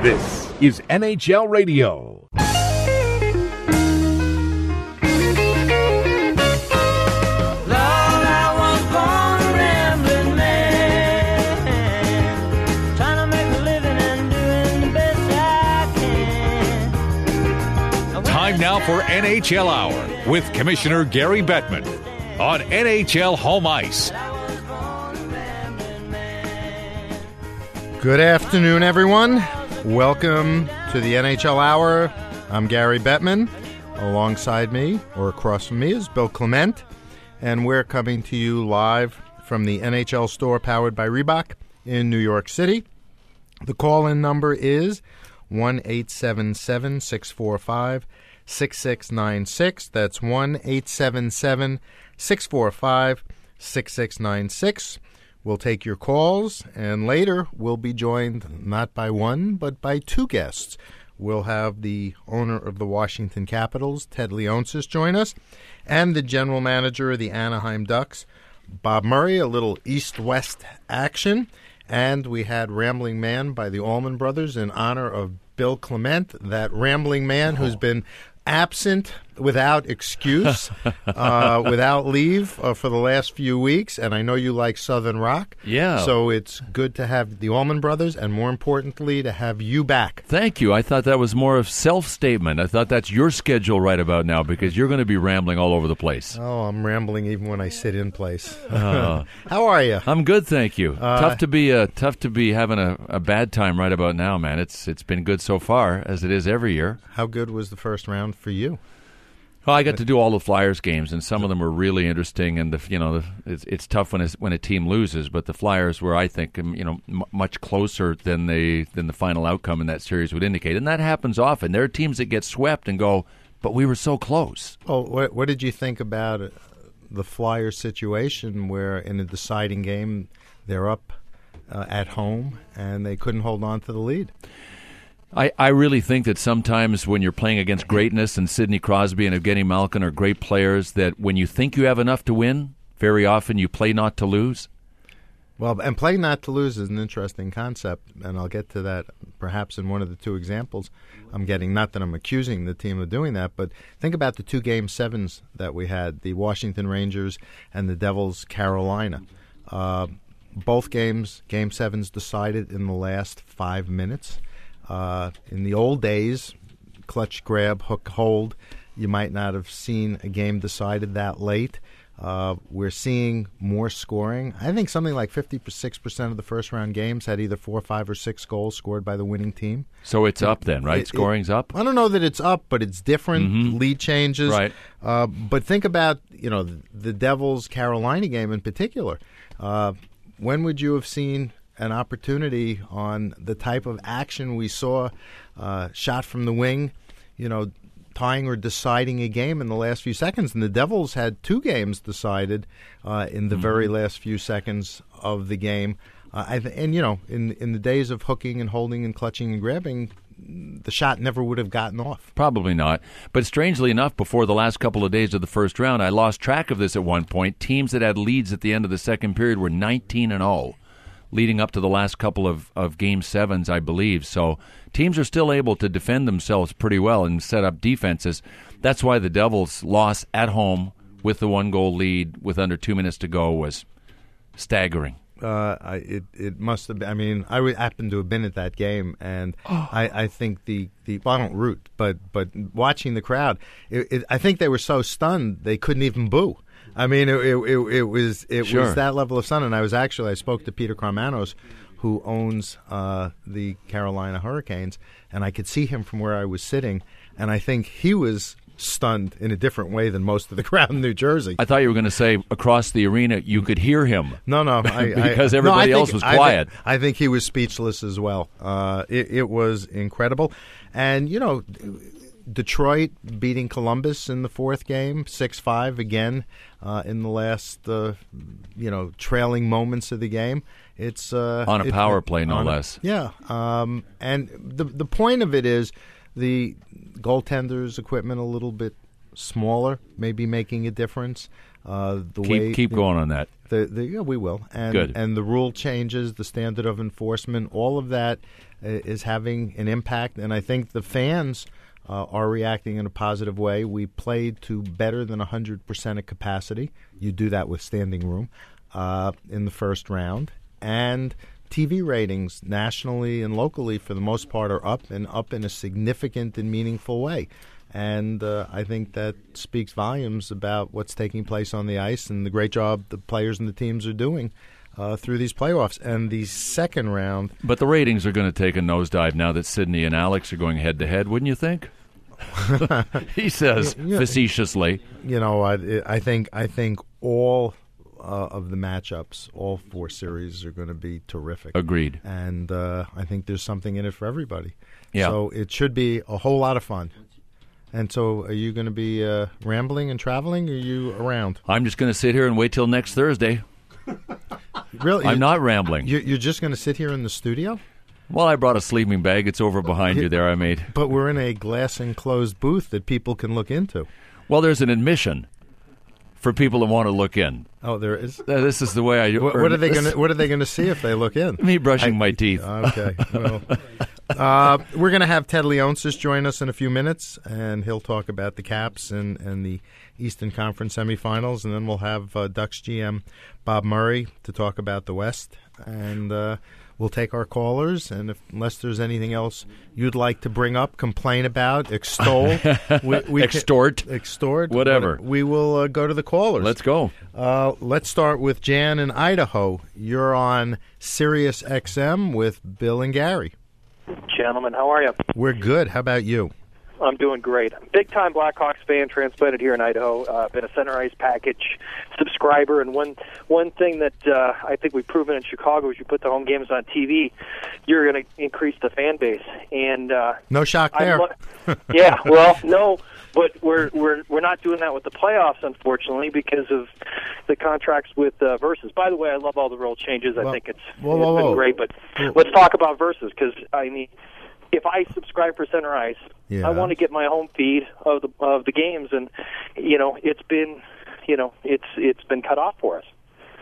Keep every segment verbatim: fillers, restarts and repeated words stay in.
This is N H L Radio. Time now for N H L Hour with Commissioner Gary Bettman on N H L Home Ice. Good afternoon, everyone. Welcome to the N H L Hour. I'm Gary Bettman. Alongside me, or across from me, is Bill Clement. And we're coming to you live from the N H L store powered by Reebok in New York City. The call-in number is one eight seven seven, six four five, six six nine six. That's one eight seven seven, six four five, six six nine six. We'll take your calls, and later we'll be joined not by one, but by two guests. We'll have the owner of the Washington Capitals, Ted Leonsis, join us, and the general manager of the Anaheim Ducks, Bob Murray, a little east-west action. And we had Rambling Man by the Allman Brothers in honor of Bill Clement, that rambling man who's been absent without excuse, uh, without leave uh, for the last few weeks. And I know you like Southern rock. Yeah. So it's good to have the Allman Brothers and, more importantly, to have you back. Thank you. I thought that was more of self-statement. I thought that's your schedule right about now because you're going to be rambling all over the place. Oh, I'm rambling even when I sit in place. Uh, How are you? I'm good, thank you. Uh, tough to be uh, tough to be having a, a bad time right about now, man. It's It's been good so far, as it is every year. How good was the first round for you? Well, I got to do all the Flyers games, and some of them were really interesting. And the, you know, the, it's it's tough when it's, when a team loses, but the Flyers were, I think, um, you know, m- much closer than they than the final outcome in that series would indicate. And that happens often. There are teams that get swept and go, but we were so close. Oh, what what did you think about uh, the Flyers situation, where in a deciding game they're up uh, at home and they couldn't hold on to the lead? I, I really think that sometimes when you're playing against greatness, and Sidney Crosby and Evgeny Malkin are great players, that when you think you have enough to win, very often you play not to lose. Well, and play not to lose is an interesting concept, and I'll get to that perhaps in one of the two examples I'm getting. Not that I'm accusing the team of doing that, but think about the two Game sevens that we had, the Washington Rangers and the Devils Carolina. Uh, both games, Game sevens, decided in the last five minutes. Uh, in the old days, clutch, grab, hook, hold, you might not have seen a game decided that late. Uh, we're seeing more scoring. I think something like fifty-six percent of the first-round games had either four, five, or six goals scored by the winning team. So it's up then, right? It, Scoring's it, up? I don't know that it's up, but it's different. Mm-hmm. Lead changes. Right. Uh, but think about, you know, the, the Devils-Carolina game in particular. Uh, when would you have seen an opportunity on the type of action we saw, uh, shot from the wing, you know, tying or deciding a game in the last few seconds? And the Devils had two games decided uh, in the mm-hmm. very last few seconds of the game. Uh, I th- and, you know, in in the days of hooking and holding and clutching and grabbing, the shot never would have gotten off. Probably not. But strangely enough, before the last couple of days of the first round, I lost track of this at one point. Teams that had leads at the end of the second period were nineteen and oh. Leading up to the last couple of, of Game sevens, I believe. So teams are still able to defend themselves pretty well and set up defenses. That's why the Devils' loss at home with the one-goal lead with under two minutes to go was staggering. Uh, I, it it must have been. I mean, I would happen to have been at that game, and oh. I, I think the, the well, I don't root, but but watching the crowd, it, it, I think they were so stunned they couldn't even boo. I mean, it it, it, it was it sure. was that level of sun. And I was actually I spoke to Peter Karmanos, who owns uh, the Carolina Hurricanes, and I could see him from where I was sitting, and I think he was stunned in a different way than most of the crowd in New Jersey. I thought you were going to say across the arena you could hear him. No, no, I, because I, everybody no, I else think, was quiet. I think, I think he was speechless as well. Uh, it, it was incredible, and you know, Detroit beating Columbus in the fourth game, six five again uh, in the last, uh, you know, trailing moments of the game. It's uh, on a it, power play, no a, less. Yeah, um, and the the point of it is the goaltender's equipment a little bit smaller, maybe making a difference. Uh, the keep way keep the, going on that. The, the, yeah, we will. And, Good. And the rule changes, the standard of enforcement, all of that is having an impact, and I think the fans uh, are reacting in a positive way. We played to better than one hundred percent of capacity. You do that with standing room uh, in the first round. And T V ratings nationally and locally, for the most part, are up and up in a significant and meaningful way. And uh, I think that speaks volumes about what's taking place on the ice and the great job the players and the teams are doing uh, through these playoffs. And the second round... But the ratings are going to take a nosedive now that Sydney and Alex are going head-to-head, wouldn't you think? He says you know, facetiously. You know, I, I think I think all uh, of the matchups, all four series are going to be terrific. Agreed. And uh, I think there's something in it for everybody. Yeah. So it should be a whole lot of fun. And so are you going to be uh, rambling and traveling, or are you around? I'm just going to sit here and wait till next Thursday. Really? I'm not rambling. You're, you're just going to sit here in the studio? Well, I brought a sleeping bag. It's over behind you there, I made. But we're in a glass-enclosed booth that people can look into. Well, there's an admission for people that want to look in. Oh, there is? Uh, this is the way I... What, what are they going to What are they going to see if they look in? Me brushing I, my teeth. Okay. Well, uh, we're going to have Ted Leonsis join us in a few minutes, and he'll talk about the Caps and, and the Eastern Conference semifinals, and then we'll have uh, Ducks G M Bob Murray to talk about the West, and uh, we'll take our callers, and if, unless there's anything else you'd like to bring up, complain about, extol, we, we extort, can, extort, whatever, we will uh, go to the callers. Let's go. Uh, let's start with Jan in Idaho. You're on Sirius X M with Bill and Gary. Gentlemen, how are you? We're good. How about you? I'm doing great. Big-time Blackhawks fan, transplanted here in Idaho. Uh, been a Center Ice package subscriber, and one one thing that uh, I think we've proven in Chicago is you put the home games on T V, you're going to increase the fan base. And uh, no shock there. Lo- yeah, well, no, but we're we're we're not doing that with the playoffs, unfortunately, because of the contracts with uh, Versus. By the way, I love all the rule changes. Well, I think it's, whoa, it's whoa, been whoa. great. But Whoa. let's talk about Versus, because I mean, if I subscribe for Center Ice, yeah. I want to get my home feed of the of the games, and you know, it's been, you know, it's it's been cut off for us.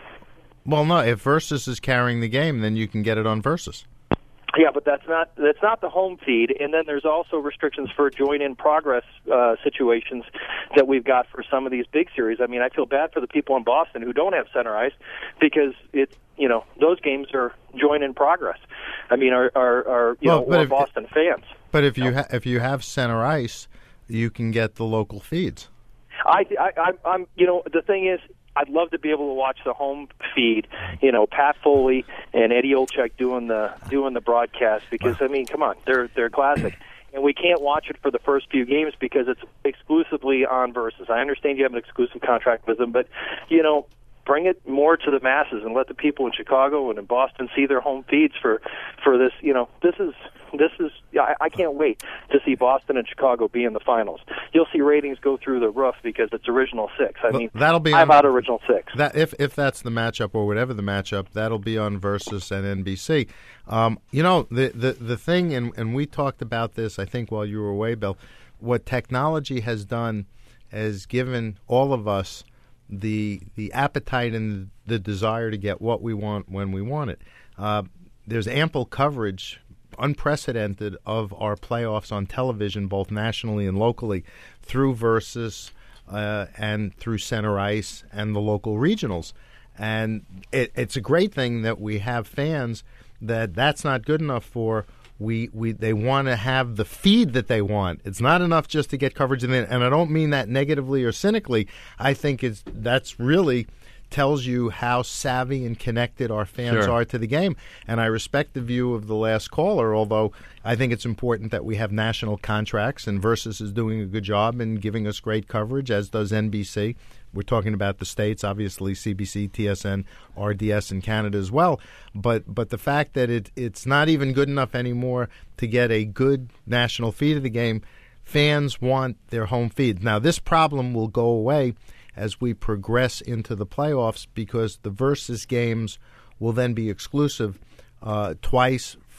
Well, no, if Versus is carrying the game, then you can get it on Versus. Yeah, but that's not that's not the home feed, and then there's also restrictions for join-in progress uh, situations that we've got for some of these big series. I mean, I feel bad for the people in Boston who don't have Center Ice, because it you know those games are join-in progress. I mean, are are, are you well, know we're if, Boston fans. But if you ha- if you have Center Ice, you can get the local feeds. I, I I'm you know the thing is, I'd love to be able to watch the home feed, you know, Pat Foley and Eddie Olczyk doing the doing the broadcast, because I mean, come on, they're they're classic, and we can't watch it for the first few games because it's exclusively on Versus. I understand you have an exclusive contract with them, but you know, bring it more to the masses and let the people in Chicago and in Boston see their home feeds for for this. You know, this is this is I, I can't wait to see Boston and Chicago be in the finals. You'll see ratings go through the roof because it's original six. I mean, that'll be I'm on, out original six. That if if that's the matchup or whatever the matchup, that'll be on Versus and N B C. Um, you know, the the the thing, and and we talked about this, I think, while you were away, Bill. What technology has done has given all of us the the appetite and the desire to get what we want when we want it. Uh, there's ample coverage, unprecedented, of our playoffs on television, both nationally and locally, through Versus uh, and through Center Ice and the local regionals. And it, it's a great thing that we have fans that that's not good enough for. We, we they want to have the feed that they want. It's not enough just to get coverage, in it, and I don't mean that negatively or cynically. I think it's that's really tells you how savvy and connected our fans Sure. are to the game. And I respect the view of the last caller, although I think it's important that we have national contracts, and Versus is doing a good job in giving us great coverage, as does N B C. We're talking about the states, obviously C B C, T S N, R D S in Canada as well. But but the fact that it it's not even good enough anymore to get a good national feed of the game, fans want their home feed. Now, this problem will go away as we progress into the playoffs, because the Versus games will then be exclusive uh, twice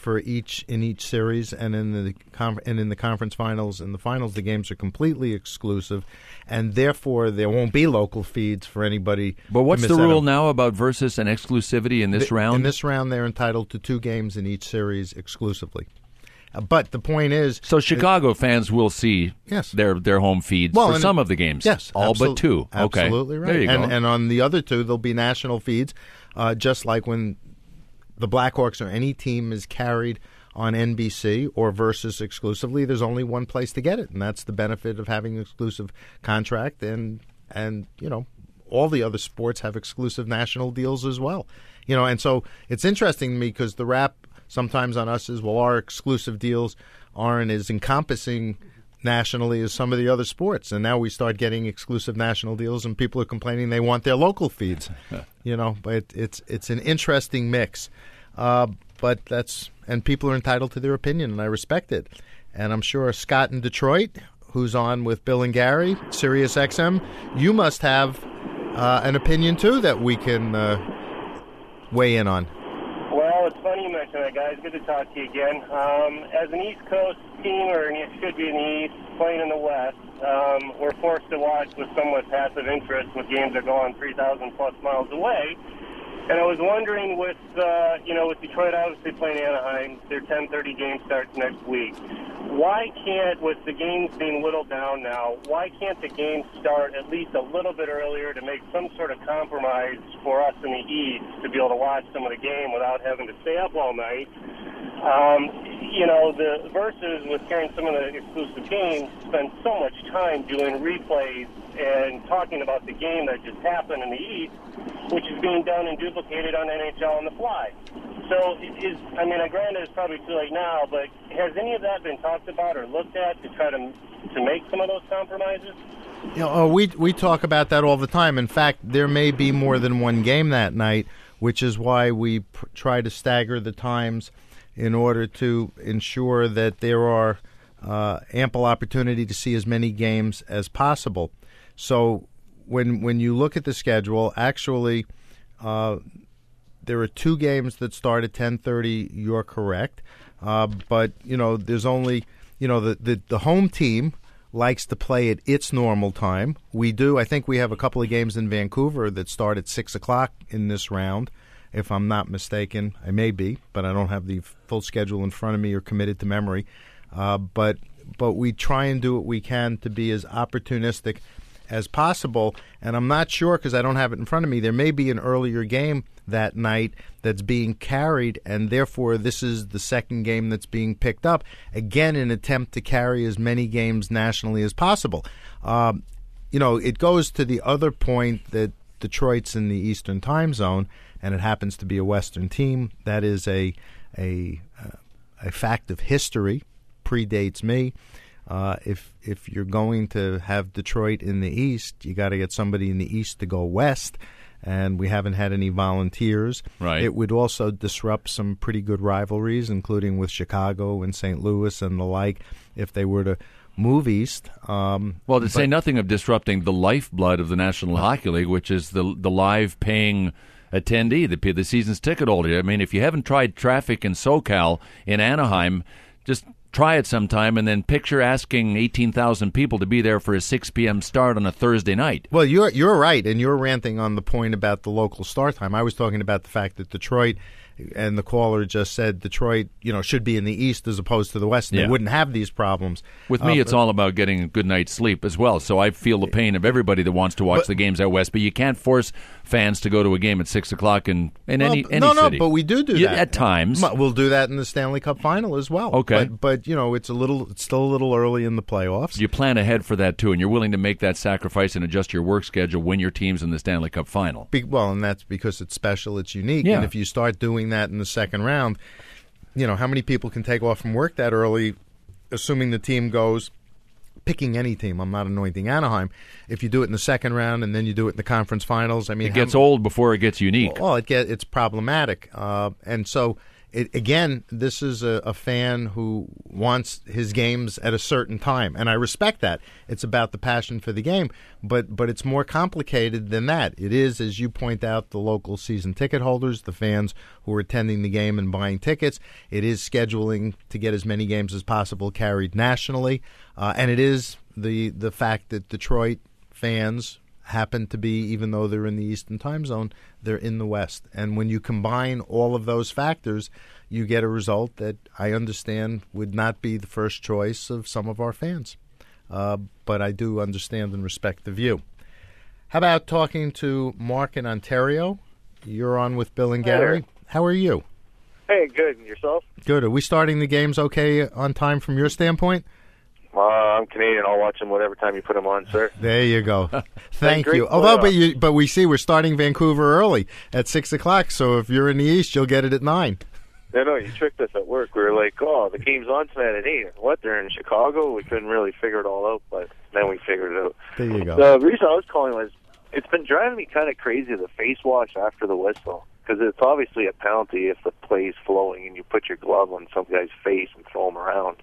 for each in each series, and in the con- and in the conference finals and the finals, the games are completely exclusive, and therefore there won't be local feeds for anybody. But what's to the miss out rule on. now about versus and exclusivity in this The- round? In this round, they're entitled to two games in each series exclusively. Uh, but the point is, so Chicago fans will see Yes. their their home feeds Well, for and some it- of the games. yes, all absolute- but two. Okay, Absolutely right. There you and, go. and on the other two, there'll be national feeds, uh, just like when the Blackhawks or any team is carried on N B C or Versus exclusively. There's only one place to get it, and that's the benefit of having an exclusive contract. And and you know, all the other sports have exclusive national deals as well. You know, and so it's interesting to me because the rap sometimes on us is, well, our exclusive deals aren't as encompassing nationally as some of the other sports, and now we start getting exclusive national deals, and people are complaining they want their local feeds. You know, but it's it's an interesting mix. Uh, but that's and people are entitled to their opinion, and I respect it. And I'm sure Scott in Detroit, who's on with Bill and Gary, Sirius X M, you must have uh, an opinion too that we can uh, weigh in on. Well, it's funny you mention that, guys. Good to talk to you again. Um, as an East Coast team, or it should be in the East, playing in the West, um, we're forced to watch with somewhat passive interest with games that go on three thousand plus miles away. And I was wondering, with uh, you know, with Detroit obviously playing Anaheim, their ten thirty game starts next week. Why can't, with the games being whittled down now, why can't the game start at least a little bit earlier to make some sort of compromise for us in the East to be able to watch some of the game without having to stay up all night? Um, you know, the Versus, with carrying some of the exclusive games, spend so much time doing replays and talking about the game that just happened in the East, which is being done and duplicated on N H L on the fly. So, is I mean, granted, it's probably too late now, but has any of that been talked about or looked at to try to to make some of those compromises? You know, uh, we we talk about that all the time. In fact, there may be more than one game that night, which is why we pr- try to stagger the times in order to ensure that there are uh, ample opportunity to see as many games as possible. So when when you look at the schedule, actually, uh, there are two games that start at ten thirty. You're correct, uh, but you know there's only you know the, the the home team likes to play at its normal time. We do. I think we have a couple of games in Vancouver that start at six o'clock in this round, if I'm not mistaken. I may be, but I don't have the full schedule in front of me or committed to memory. Uh, but but we try and do what we can to be as opportunistic as possible. And I'm not sure because I don't have it in front of me. There may be an earlier game that night that's being carried, and therefore this is the second game that's being picked up, again, in an attempt to carry as many games nationally as possible. Um, you know, it goes to the other point that Detroit's in the Eastern time zone, and it happens to be a Western team. That is a a, a fact of history, predates me. Uh, if if you're going to have Detroit in the East, you got to get somebody in the East to go West, and we haven't had any volunteers. Right. It would also disrupt some pretty good rivalries, including with Chicago and Saint Louis and the like, if they were to move east. Um, well, to but, say nothing of disrupting the lifeblood of the National Hockey League, which is the the live paying attendee, the the season's ticket holder. I mean, if you haven't tried traffic in SoCal, in Anaheim, just try it sometime, and then picture asking eighteen thousand people to be there for a six p.m. start on a Thursday night. Well, you're you're right, and you're ranting on the point about the local start time. I was talking about the fact that Detroit, and the caller just said Detroit, you know, should be in the East as opposed to the West, and Yeah. they wouldn't have these problems. With me, Uh, it's all about getting a good night's sleep as well. So I feel the pain of everybody that wants to watch But- the games out west. But you can't force fans to go to a game at six o'clock in, in Well, any any no, city. no, but we do do You- that at times. M- We'll do that in the Stanley Cup Final as well. Okay. but, but you know, it's a little, it's still a little early in the playoffs. You plan ahead for that too, and you're willing to make that sacrifice and adjust your work schedule when your team's in the Stanley Cup Final. Be, well, and that's because it's special, it's unique, Yeah. and if you start doing that in the second round, you know, how many people can take off from work that early, assuming the team goes, picking any team, I'm not anointing Anaheim, if you do it in the second round and then you do it in the conference finals, I mean, It how gets m- old before it gets unique. Well, it get, it's problematic. Uh, and so it, again, this is a, a fan who wants his games at a certain time, and I respect that. It's about the passion for the game, but but it's more complicated than that. It is, as you point out, the local season ticket holders, the fans who are attending the game and buying tickets. It is scheduling to get as many games as possible carried nationally, uh, and it is the the fact that Detroit fans happen to be, even though they're in the Eastern time zone, they're in the West. And when you combine all of those factors, you get a result that I understand would not be the first choice of some of our fans. Uh, but I do understand and respect the view. How about talking to Mark in Ontario? You're on with Bill and Gary. Hey. How are you? Hey, good. And yourself? Good. Are we starting the games okay on time from your standpoint? Uh, I'm Canadian. I'll watch them whatever time you put them on, sir. There you go. Thank great you. Although, but playoff. you, but we see we're starting Vancouver early at six o'clock. So if you're in the East, you'll get it at nine. No, no, you tricked us at work. We were like, oh, the game's on tonight at eight. What? They're in Chicago? We couldn't really figure it all out, but then we figured it out. There you go. The reason I was calling was it's been driving me kind of crazy, the face wash after the whistle, because it's obviously a penalty if the play's flowing and you put your glove on some guy's face and throw him around.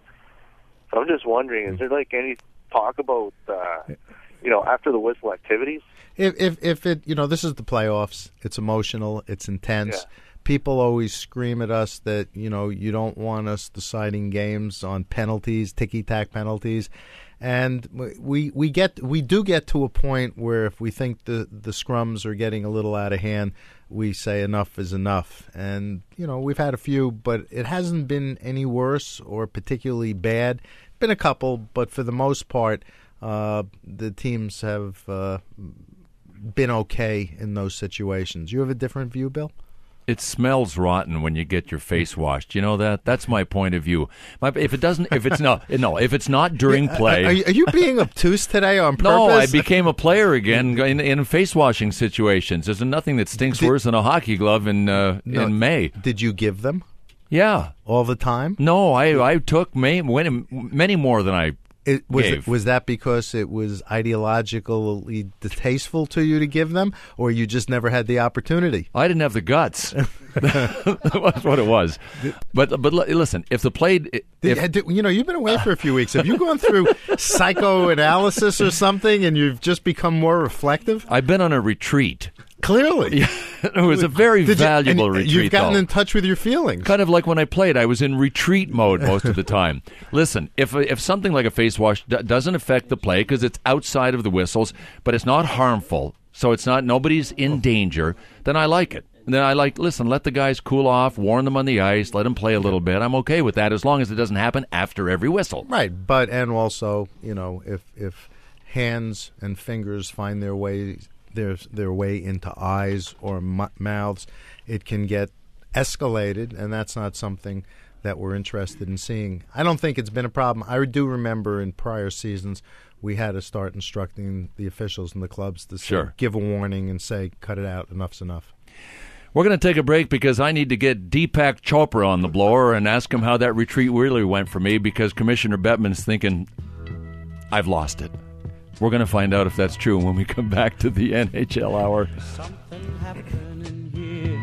So I'm just wondering, is there like any talk about, uh, you know, after the whistle activities? If, if if it, you know, this is the playoffs. It's emotional. It's intense. Yeah. People always scream at us that, you know, you don't want us deciding games on penalties, ticky-tack penalties. And we we get we do get to a point where if we think the, the scrums are getting a little out of hand, we say enough is enough. And, you know, we've had a few, but it hasn't been any worse or particularly bad. Been a couple, but for the most part, uh, the teams have uh, been okay in those situations. You have a different view, Bill? It smells rotten when you get your face washed. You know that? That's my point of view. My, if it doesn't, if it's no, no, if it's not during play. Are you, are you being obtuse today on purpose? No, I became a player again in, in face washing situations. There's nothing that stinks Did, worse than a hockey glove in uh, no, in May. Did you give them? Yeah, all the time. No, I I took May, many more than I. It, was, gave. It, was that because it was ideologically distasteful to you to give them, or you just never had the opportunity? I didn't have the guts. That's what it was. But but listen, if the play, if, did, you know, you've been away for a few weeks. Have you gone through psychoanalysis or something, and you've just become more reflective? I've been on a retreat. Clearly. It was a very Did valuable you, retreat, You've gotten though. in touch with your feelings. Kind of like when I played. I was in retreat mode most of the time. Listen, if if something like a face wash d- doesn't affect the play because it's outside of the whistles, but it's not harmful, so it's not nobody's in danger, then I like it. And then I like, listen, let the guys cool off, warn them on the ice, let them play a little bit. I'm okay with that as long as it doesn't happen after every whistle. Right, but and also, you know, if if hands and fingers find their way their their way into eyes or m- mouths, it can get escalated, and that's not something that we're interested in seeing. I don't think it's been a problem. I do remember in prior seasons we had to start instructing the officials in the clubs to say, Sure. give a warning and say, cut it out, enough's enough. We're going to take a break because I need to get Deepak Chopra on the blower and ask him how that retreat really went for me, because Commissioner Bettman's thinking, I've lost it. We're going to find out if that's true when we come back to the N H L Hour. Something happening here.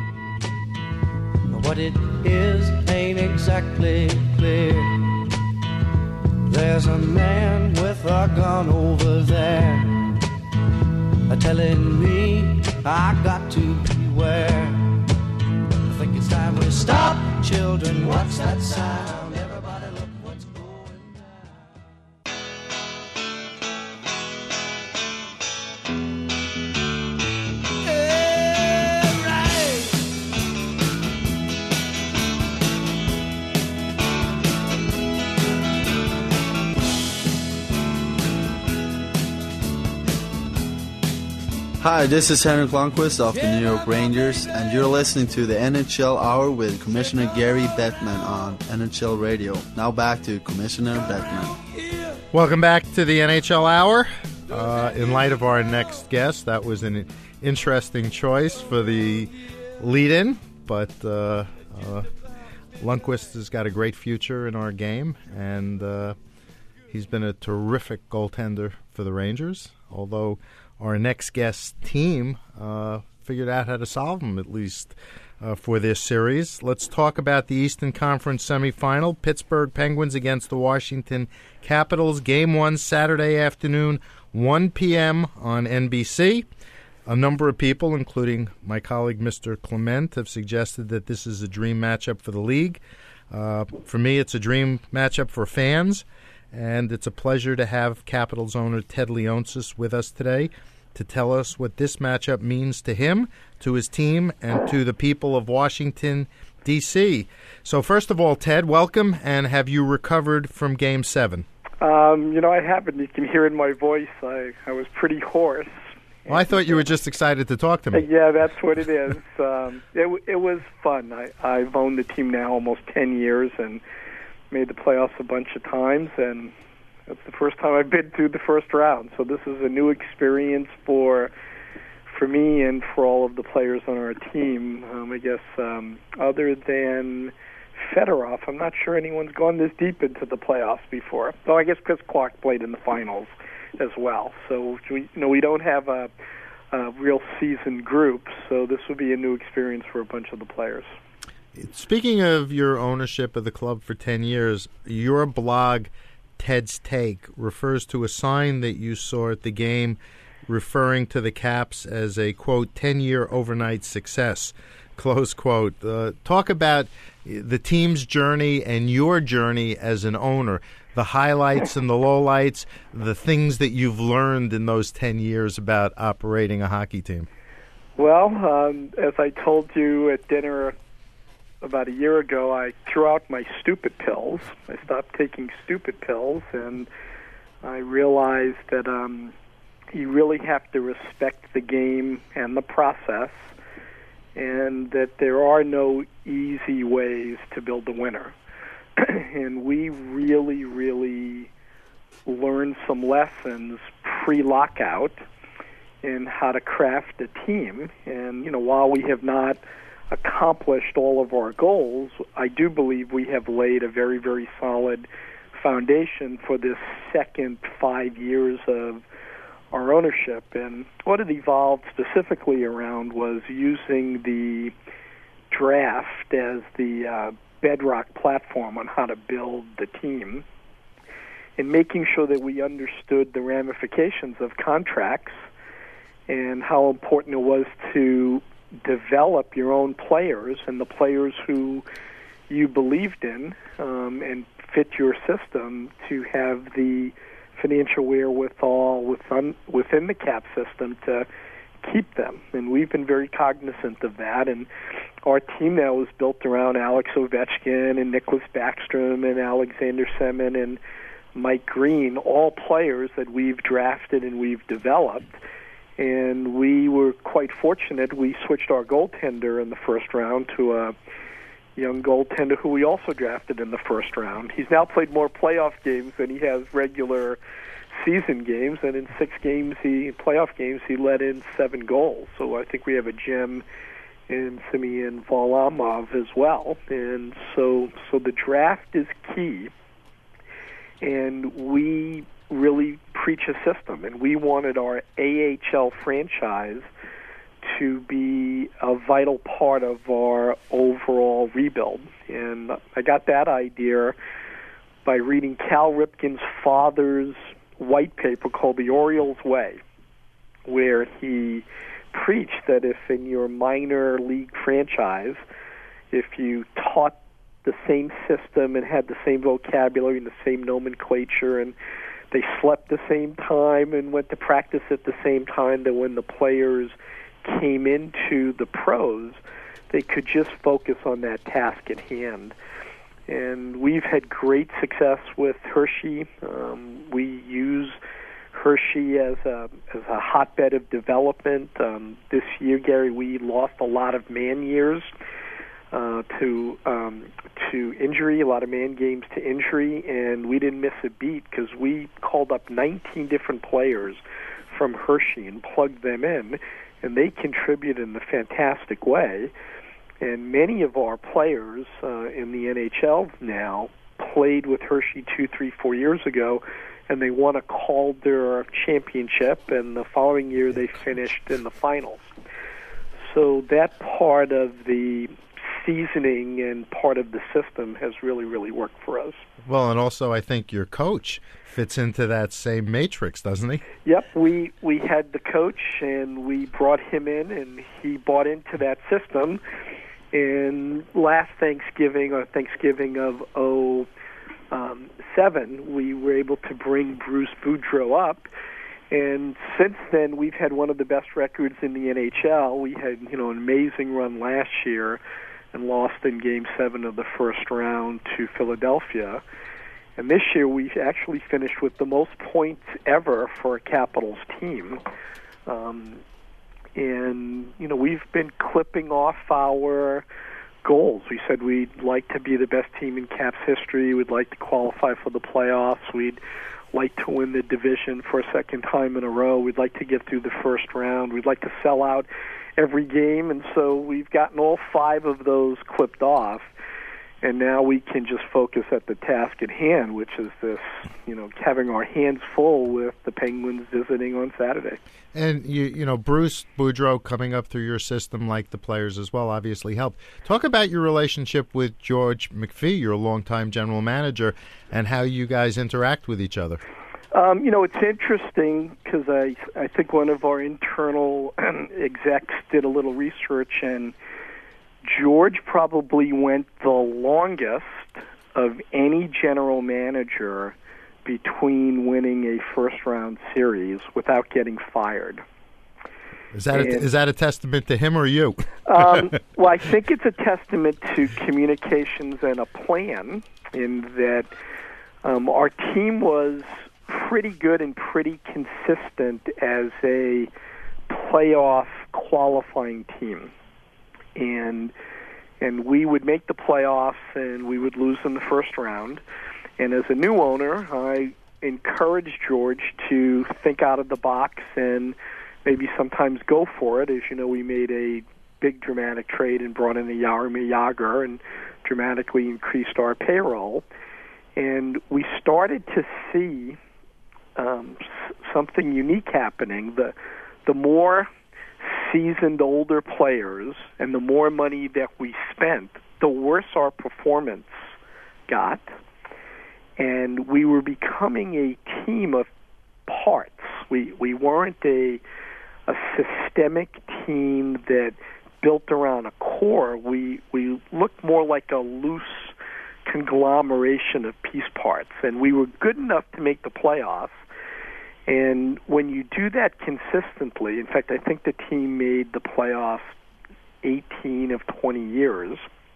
What it is ain't exactly clear. There's a man with a gun over there, telling me I got to beware. I think it's time we stop, children. What's that sound? Everybody look what's going down. Yeah, right. Hi, this is Henrik Lundqvist of the New York Rangers, and you're listening to the N H L Hour with Commissioner Gary Bettman on N H L Radio. Now back to Commissioner Bettman. Welcome back to the N H L Hour. Uh, in light of our next guest, that was an interesting choice for the lead-in, but uh, uh, Lundqvist has got a great future in our game, and uh, he's been a terrific goaltender for the Rangers, although our next guest team uh, figured out how to solve them, at least uh, for this series. Let's talk about the Eastern Conference semifinal. Pittsburgh Penguins against the Washington Capitals. Game one, Saturday afternoon, one p.m. on N B C. A number of people, including my colleague Mister Clement, have suggested that this is a dream matchup for the league. Uh, for me, it's a dream matchup for fans, and it's a pleasure to have Capitals owner Ted Leonsis with us today to tell us what this matchup means to him, to his team, and to the people of Washington, D C So first of all, Ted, welcome, and have you recovered from Game seven? Um, you know, I haven't. You can hear in my voice I, I was pretty hoarse. Well, I thought you were just excited to talk to me. Yeah, that's what it is. um, it, it was fun. I, I've owned the team now almost ten years and made the playoffs a bunch of times, and that's the first time I've been through the first round. So this is a new experience for for me and for all of the players on our team. Um, I guess um, other than Fedorov, I'm not sure anyone's gone this deep into the playoffs before. Though I guess Chris Clark played in the finals as well. So we, you know, we don't have a, a real seasoned group, so this would be a new experience for a bunch of the players. Speaking of your ownership of the club for ten years, your blog, Ted's Take, refers to a sign that you saw at the game referring to the Caps as a, quote, ten-year overnight success, close quote. Uh, talk about the team's journey and your journey as an owner, the highlights and the lowlights, the things that you've learned in those ten years about operating a hockey team. Well, um, as I told you at dinner about a year ago, I threw out my stupid pills. I stopped taking stupid pills, and I realized that um, you really have to respect the game and the process, and that there are no easy ways to build a winner. And we really, really learned some lessons pre-lockout in how to craft a team. And, you know, while we have not accomplished all of our goals, I do believe we have laid a very, very solid foundation for this second five years of our ownership. And what it evolved specifically around was using the draft as the uh, bedrock platform on how to build the team, and making sure that we understood the ramifications of contracts and how important it was to develop your own players and the players who you believed in um, and fit your system to have the financial wherewithal within, within the cap system to keep them. And we've been very cognizant of that. And our team now is built around Alex Ovechkin and Nicholas Backstrom and Alexander Semin and Mike Green, all players that we've drafted and we've developed. And we were quite fortunate. We switched our goaltender in the first round to a young goaltender who we also drafted in the first round. He's now played more playoff games than he has regular season games, and in six games, he playoff games, he let in seven goals. So I think we have a gem in Simeon Varlamov as well. And so, so the draft is key, and we really preach a system, and we wanted our A H L franchise to be a vital part of our overall rebuild. And I got that idea by reading Cal Ripken's father's white paper called The Orioles Way, where he preached that if in your minor league franchise, if you taught the same system and had the same vocabulary and the same nomenclature, and they slept the same time and went to practice at the same time, that when the players came into the pros, they could just focus on that task at hand. And we've had great success with Hershey. Um, we use Hershey as a as a hotbed of development. Um, this year, Gary, we lost a lot of man years uh, to um, to injury, a lot of man games to injury, and we didn't miss a beat because we called up nineteen different players from Hershey and plugged them in, and they contribute in a fantastic way. And many of our players uh, in the N H L now played with Hershey two, three, four years ago, and they won a Calder championship, and the following year they finished in the finals. so that part of the seasoning and part of the system has really, really worked for us. Well, and also I think your coach fits into that same matrix, doesn't he? Yep, we we had the coach, and we brought him in, and he bought into that system. And last Thanksgiving, or Thanksgiving of oh seven, we were able to bring Bruce Boudreau up. And since then, we've had one of the best records in the N H L. We had, you know, an amazing run last year and lost in Game seven of the first round to Philadelphia. And this year, we actually finished with the most points ever for a Capitals team. Um, and, you know, we've been clipping off our goals. We said we'd like to be the best team in Caps history. We'd like to qualify for the playoffs. We'd like to win the division for a second time in a row. We'd like to get through the first round. We'd like to sell out every game. And so we've gotten all five of those clipped off. And now we can just focus at the task at hand, which is this, you know, having our hands full with the Penguins visiting on Saturday. And, you you know, Bruce Boudreau coming up through your system, like the players as well, obviously helped. Talk about your relationship with George McPhee, your longtime general manager, and how you guys interact with each other. Um, you know, it's interesting because I, I think one of our internal execs did a little research, and George probably went the longest of any general manager between winning a first-round series without getting fired. Is that and, a, is that a testament to him or you? um, well, I think it's a testament to communications and a plan in that um, our team was pretty good and pretty consistent as a playoff qualifying team. And and we would make the playoffs, and we would lose in the first round. And as a new owner, I encouraged George to think out of the box and maybe sometimes go for it. As you know, we made a big dramatic trade and brought in a Jaromir Jagr and dramatically increased our payroll. And we started to see um, something unique happening. The the more seasoned older players and the more money that we spent, the worse our performance got. And we were becoming a team of parts. We we weren't a a systemic team that built around a core. We we looked more like a loose conglomeration of piece parts, and we were good enough to make the playoffs. And when you do that consistently, in fact, I think the team made the playoffs eighteen of twenty years,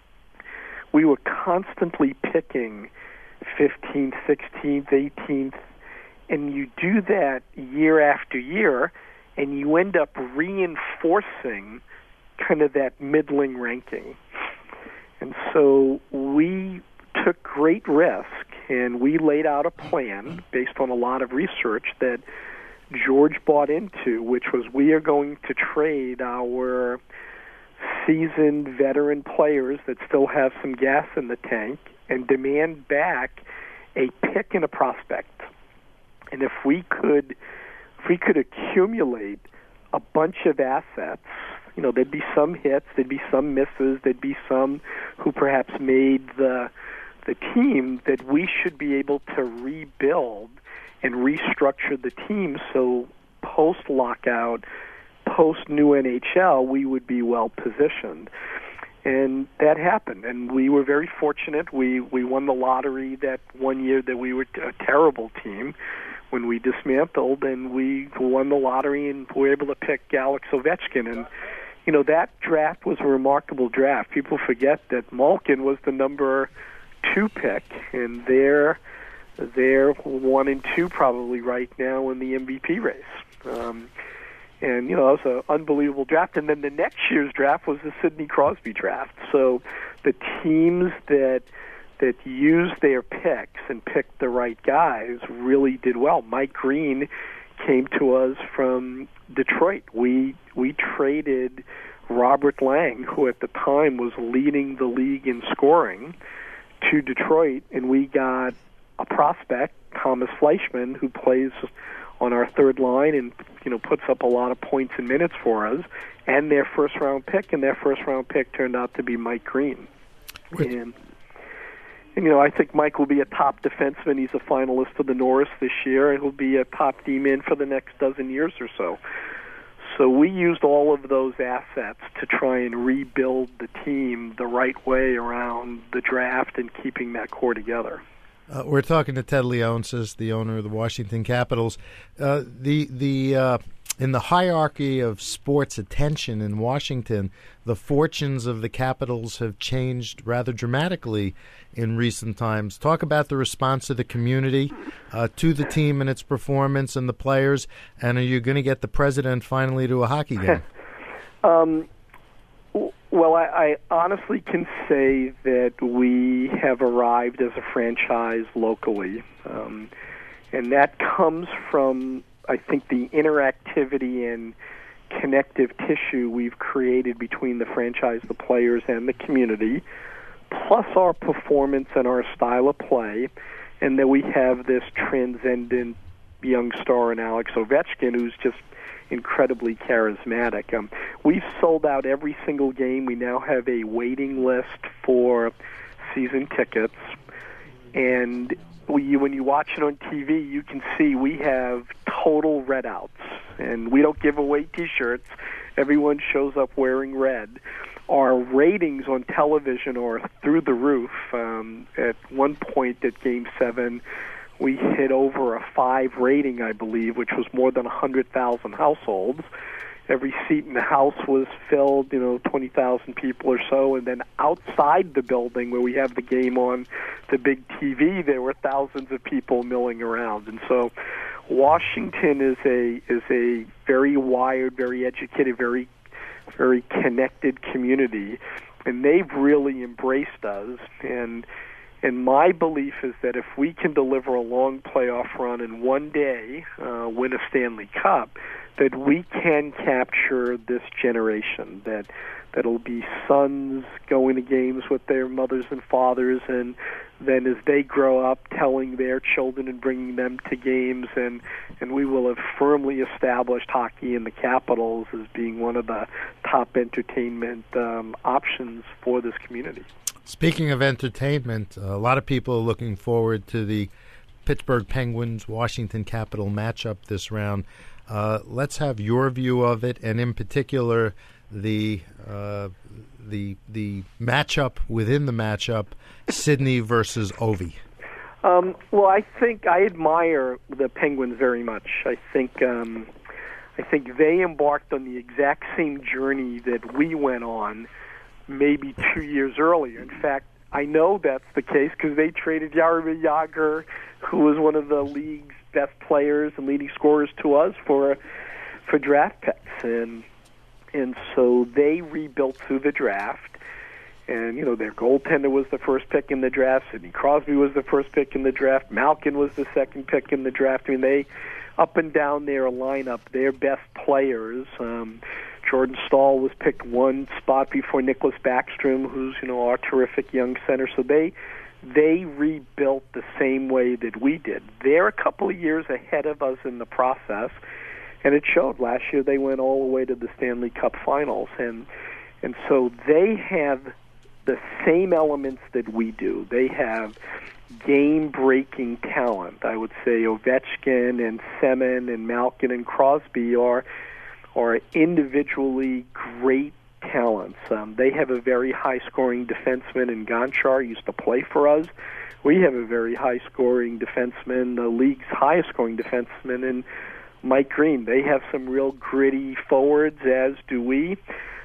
we were constantly picking fifteenth, sixteenth, eighteenth, and you do that year after year, and you end up reinforcing kind of that middling ranking. And so we took great risk, and we laid out a plan based on a lot of research that George bought into, which was we are going to trade our seasoned veteran players that still have some gas in the tank and demand back a pick and a prospect. And if we could if we could accumulate a bunch of assets, you know, there'd be some hits, there'd be some misses, there'd be some who perhaps made the the team, that we should be able to rebuild and restructure the team so post-lockout, post-new N H L, we would be well-positioned. And that happened, and we were very fortunate. We we won the lottery that one year that we were a terrible team when we dismantled, and we won the lottery and were able to pick Alex Ovechkin. And, you know, that draft was a remarkable draft. People forget that Malkin was the number two pick, and they're they're one and two probably right now in the M V P race. Um, and you know, that was an unbelievable draft. And then the next year's draft was the Sidney Crosby draft. So the teams that that used their picks and picked the right guys really did well. Mike Green came to us from Detroit. We we traded Robert Lang, who at the time was leading the league in scoring, to Detroit, and we got a prospect, Thomas Fleischman, who plays on our third line and, you know, puts up a lot of points and minutes for us, and their first-round pick, and their first-round pick turned out to be Mike Green. And, and, you know, I think Mike will be a top defenseman. He's a finalist for the Norris this year, and he'll be a top D-man for the next dozen years or so. So we used all of those assets to try and rebuild the team the right way around the draft and keeping that core together. Uh, we're talking to Ted Leonsis, the owner of the Washington Capitals. Uh, the the uh, in the hierarchy of sports attention in Washington, the fortunes of the Capitals have changed rather dramatically in recent times. Talk about the response of the community uh, to the team and its performance and the players, and are you going to get the president finally to a hockey game? um, well, I, I honestly can say that we have arrived as a franchise locally, um, and that comes from, I think, the interactivity and connective tissue we've created between the franchise, the players, and the community, plus our performance and our style of play, and that we have this transcendent young star in Alex Ovechkin who's just incredibly charismatic. Um, we've sold out every single game. We now have a waiting list for season tickets, and we, when you watch it on T V, you can see we have total red outs, and we don't give away T-shirts. Everyone shows up wearing red. Our ratings on television are through the roof. Um, at one point at Game seven, we hit over a five rating, I believe, which was more than one hundred thousand households. Every seat in the house was filled, you know, twenty thousand people or so. And then outside the building where we have the game on the big T V, there were thousands of people milling around. And so Washington is a is a very wired, very educated, very very connected community, and they've really embraced us. And and my belief is that if we can deliver a long playoff run and one day uh, win a Stanley Cup, that we can capture this generation, that that'll be sons going to games with their mothers and fathers, and then as they grow up, telling their children and bringing them to games, and, and we will have firmly established hockey in the Capitals as being one of the top entertainment um, options for this community. Speaking of entertainment, a lot of people are looking forward to the Pittsburgh Penguins-Washington Capital matchup this round. Uh, let's have your view of it, and in particular, the uh, the the matchup within the matchup, Sidney versus Ovi. Um, well, I think I admire the Penguins very much. I think um, I think they embarked on the exact same journey that we went on maybe two years earlier. In fact, I know that's the case because they traded Jaromir Jagr, who was one of the league's best players and leading scorers, to us for for draft picks, and and so they rebuilt through the draft. And you know, their goaltender was the first pick in the draft. Sidney Crosby was the first pick in the draft. Malkin was the second pick in the draft. I mean, they up and down their lineup, their best players. Um, Jordan Stahl was picked one spot before Nicholas Backstrom, who's you know our terrific young center. So they. They rebuilt the same way that we did. They're a couple of years ahead of us in the process, and it showed. Last year they went all the way to the Stanley Cup Finals, and and so they have the same elements that we do. They have game-breaking talent. I would say Ovechkin and Semin and Malkin and Crosby are are individually great talents. Um, they have a very high-scoring defenseman in Gonchar, used to play for us. We have a very high-scoring defenseman, the league's highest-scoring defenseman, in Mike Green. They have some real gritty forwards, as do we.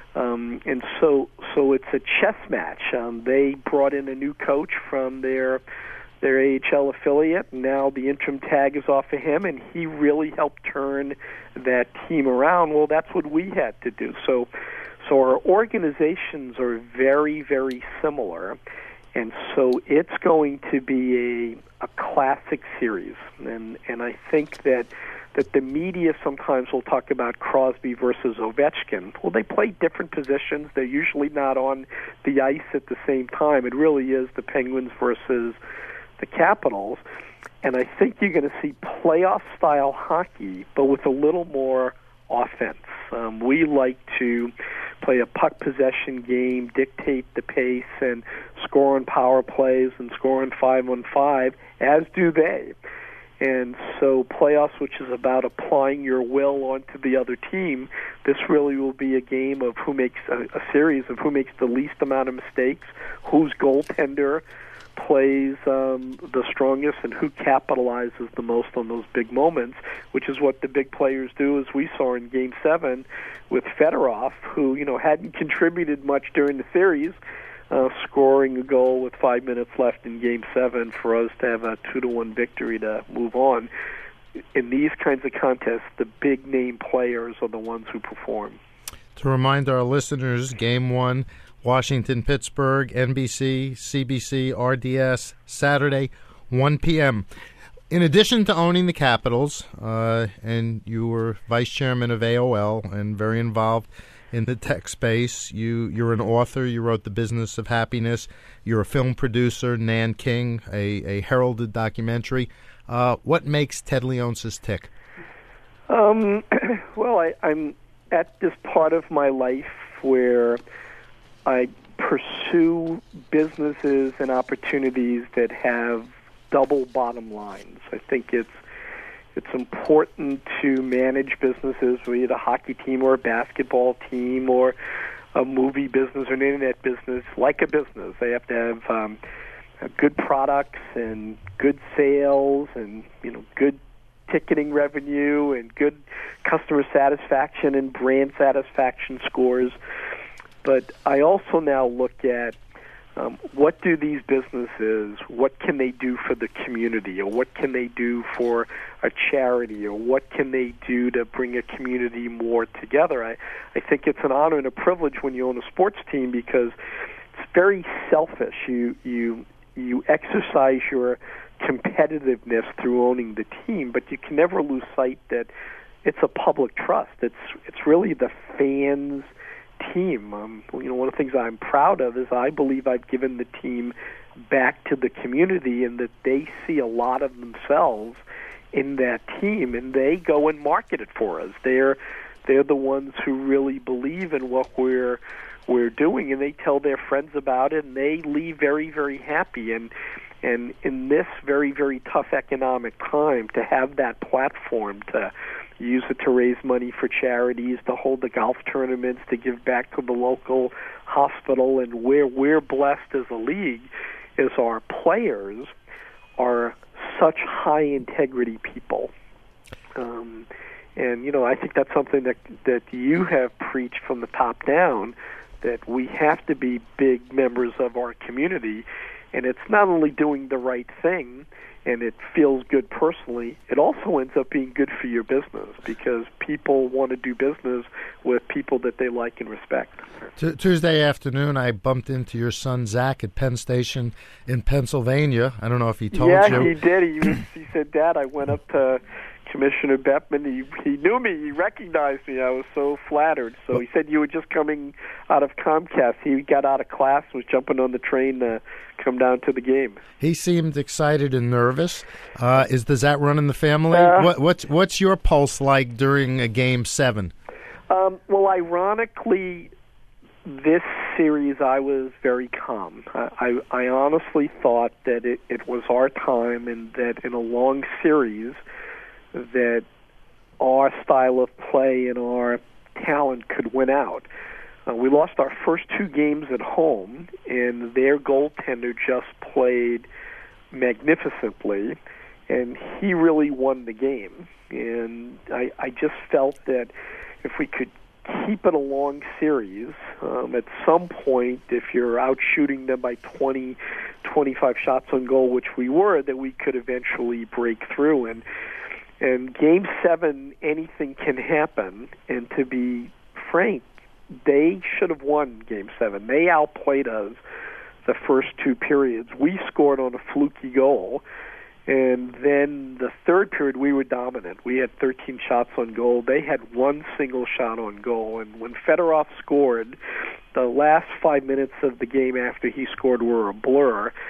Um, and so so it's a chess match. Um, they brought in a new coach from their their A H L affiliate, and now the interim tag is off of him, and he really helped turn that team around. Well, that's what we had to do. So So our organizations are very, very similar, and so it's going to be a, a classic series. And and I think that that the media sometimes will talk about Crosby versus Ovechkin. Well, they play different positions. They're usually not on the ice at the same time. It really is the Penguins versus the Capitals. And I think you're going to see playoff-style hockey, but with a little more offense. Um, we like to play a puck possession game, dictate the pace, and score on power plays and score on five-on-five, as do they. And so playoffs, which is about applying your will onto the other team, this really will be a game of who makes a, a series of who makes the least amount of mistakes, whose goaltender plays um, the strongest, and who capitalizes the most on those big moments, which is what the big players do, as we saw in Game seven with Fedorov, who, you know, hadn't contributed much during the series, uh, scoring a goal with five minutes left in Game seven for us to have a two to one victory to move on. In these kinds of contests, the big-name players are the ones who perform. To remind our listeners, Game one, Washington-Pittsburgh, N B C, C B C, R D S, Saturday, one p.m. In addition to owning the Capitals, uh, and you were vice chairman of A O L and very involved in the tech space, you, you're an author. You wrote The Business of Happiness. You're a film producer, Nan King, a, a heralded documentary. Uh, what makes Ted Leonsis tick? Um, well, I, I'm at this part of my life where I pursue businesses and opportunities that have double bottom lines. I think it's it's important to manage businesses, be it a hockey team or a basketball team or a movie business or an internet business, like a business. They have to have um, good products and good sales and, you know, good ticketing revenue and good customer satisfaction and brand satisfaction scores. But I also now look at um, what do these businesses, what can they do for the community, or what can they do for a charity, or what can they do to bring a community more together. I, I think it's an honor and a privilege when you own a sports team, because it's very selfish. You you you exercise your competitiveness through owning the team, but you can never lose sight that it's a public trust. It's it's really the fans' team. Um, you know, one of the things I'm proud of is I believe I've given the team back to the community, and that they see a lot of themselves in that team, and they go and market it for us. They're they're the ones who really believe in what we're we're doing, and they tell their friends about it, and they leave very, very happy. And and in this very, very tough economic time, to have that platform, to use it to raise money for charities, to hold the golf tournaments, to give back to the local hospital, and where we're blessed as a league is our players are such high-integrity people. Um, and, you know, I think that's something that that you have preached from the top down, that we have to be big members of our community. And it's not only doing the right thing, and it feels good personally, it also ends up being good for your business, because people want to do business with people that they like and respect. T- Tuesday afternoon, I bumped into your son, Zach, at Penn Station in Pennsylvania. I don't know if he told yeah, you. Yeah, he did. He, was, he said, Dad, I went up to Commissioner Bettman. He, he knew me. He recognized me. I was so flattered. So he said you were just coming out of Comcast. He got out of class, was jumping on the train to come down to the game. He seemed excited and nervous. Uh, is does that run in the family? Uh, what, what's what's your pulse like during a game seven? Um, well, ironically, this series I was very calm. I, I, I honestly thought that it, it was our time, and that in a long series, that our style of play and our talent could win out. Uh, we lost our first two games at home, and their goaltender just played magnificently, and he really won the game. And I, I just felt that if we could keep it a long series, um, at some point, if you're out shooting them by twenty, twenty-five shots on goal, which we were, that we could eventually break through. And And Game seven, anything can happen. And to be frank, they should have won Game seven. They outplayed us the first two periods. We scored on a fluky goal. And then the third period, we were dominant. We had thirteen shots on goal. They had one single shot on goal. And when Fedorov scored, the last five minutes of the game after he scored were a blur.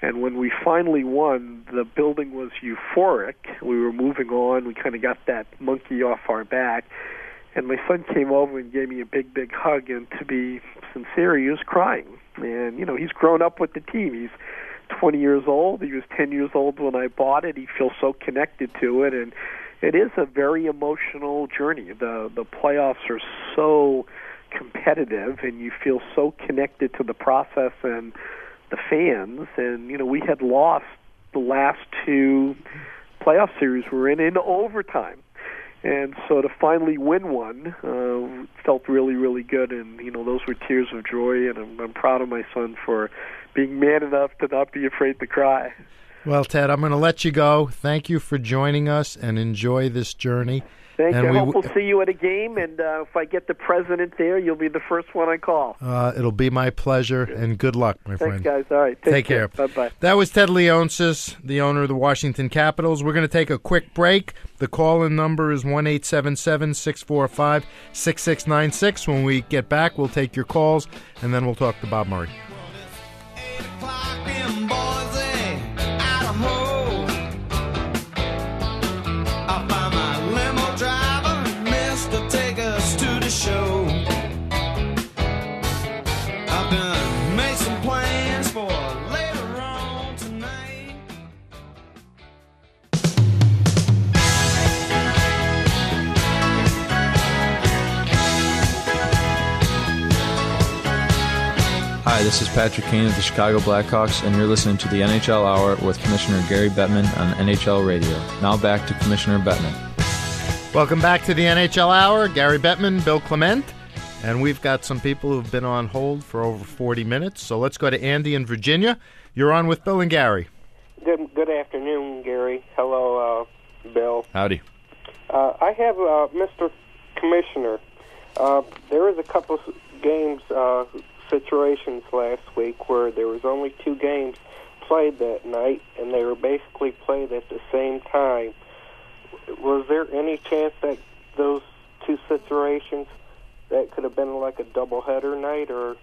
And when we finally won, the building was euphoric. We were moving on. We kind of got that monkey off our back. And my son came over and gave me a big, big hug. And to be sincere, he was crying. And, you know, he's grown up with the team. He's twenty years old. He was ten years old when I bought it. He feels so connected to it. And it is a very emotional journey. The the playoffs are so competitive, and you feel so connected to the process and the fans. And, you know, we had lost the last two playoff series we're in in overtime. And so to finally win one uh, felt really, really good. And, you know, those were tears of joy. And I'm, I'm proud of my son for being man enough to not be afraid to cry. Well, Ted, I'm going to let you go. Thank you for joining us, and enjoy this journey. Thank and you. I we hope w- we'll see you at a game, and uh, if I get the president there, you'll be the first one I call. Uh, it'll be my pleasure, and good luck, my Thanks, friend. guys. All right. Take, Take care. care. Bye-bye. That was Ted Leonsis, the owner of the Washington Capitals. We're going to take a quick break. The call-in number is one eight seven seven, six four five, six six nine six. When we get back, we'll take your calls, and then we'll talk to Bob Murray. Hi, this is Patrick Kane of the Chicago Blackhawks, and you're listening to the N H L Hour with Commissioner Gary Bettman on N H L Radio. Now back to Commissioner Bettman. Welcome back to the N H L Hour. Gary Bettman, Bill Clement, and we've got some people who've been on hold for over forty minutes. So let's go to Andy in Virginia. You're on with Bill and Gary. Good, good afternoon, Gary. Hello, uh, Bill. Howdy. Uh, I have uh, Mister Commissioner. Uh, there was a couple of games, uh, situations last week where there was only two games played that night, and they were basically played at the same time. Was there any chance that those two situations that could have been like a doubleheader night, or?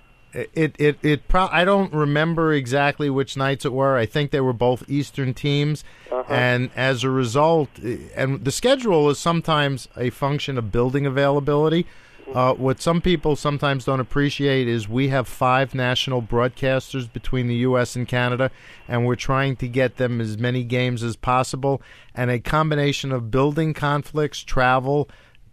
It it it. Pro- I don't remember exactly which nights it were. I think they were both Eastern teams, uh-huh. and as a result, and the schedule is sometimes a function of building availability. Uh, what some people sometimes don't appreciate is we have five national broadcasters between the U S and Canada, and we're trying to get them as many games as possible. And a combination of building conflicts, travel,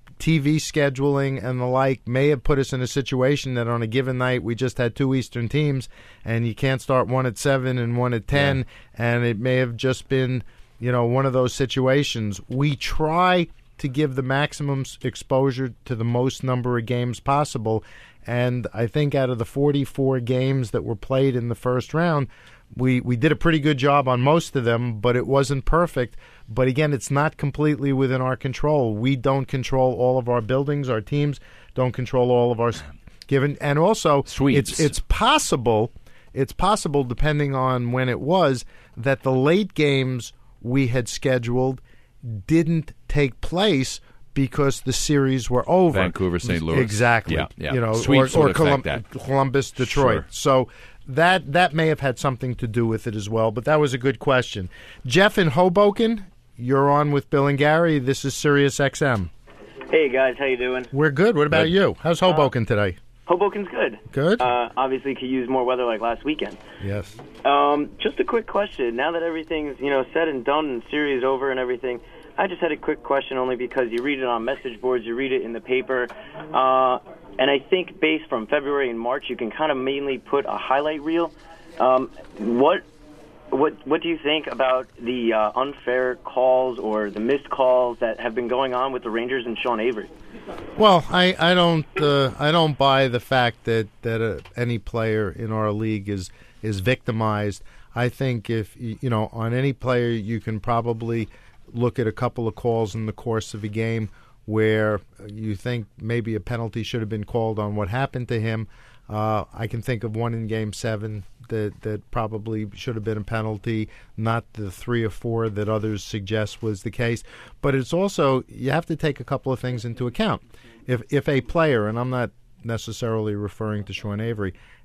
T V scheduling, and the like may have put us in a situation that on a given night we just had two Eastern teams, and you can't start one at seven and one at ten, yeah. and it may have just been, you know, one of those situations. We try to give the maximum exposure to the most number of games possible. And I think out of the forty-four games that were played in the first round, we, we did a pretty good job on most of them, but it wasn't perfect. But again, it's not completely within our control. We don't control all of our buildings. Our teams don't control all of our given. And also, Sweeps. it's it's possible, it's possible, depending on when it was, that the late games we had scheduled didn't take place because the series were over. Vancouver, Saint Louis. Exactly. Yeah, yeah. You know, Sweeps or, or would Colum- affect that. Columbus, Detroit. Sure. So that that may have had something to do with it as well, but that was a good question. Jeff in Hoboken, you're on with Bill and Gary. This is Sirius X M. Hey, guys. How you doing? We're good. What about Good. you? How's Hoboken uh, today? Hoboken's good. Good? Uh, obviously, could use more weather like last weekend. Yes. Um, just a quick question. Now that everything's, you know, said and done and series over and everything, I just had a quick question only because you read it on message boards, you read it in the paper, uh, and I think based from February and March, you can kind of mainly put a highlight reel. Um, what what what do you think about the uh, unfair calls or the missed calls that have been going on with the Rangers and Sean Avery? Well, I, I don't uh, I don't buy the fact that that uh, any player in our league is is victimized. I think if you know on any player you can probably look at a couple of calls in the course of a game where you think maybe a penalty should have been called on what happened to him. Uh, I can think of one in Game Seven that that probably should have been a penalty, not the three or four that others suggest was the case. But it's also you have to take a couple of things into account. If if a player, and I'm not necessarily referring to Sean Avery,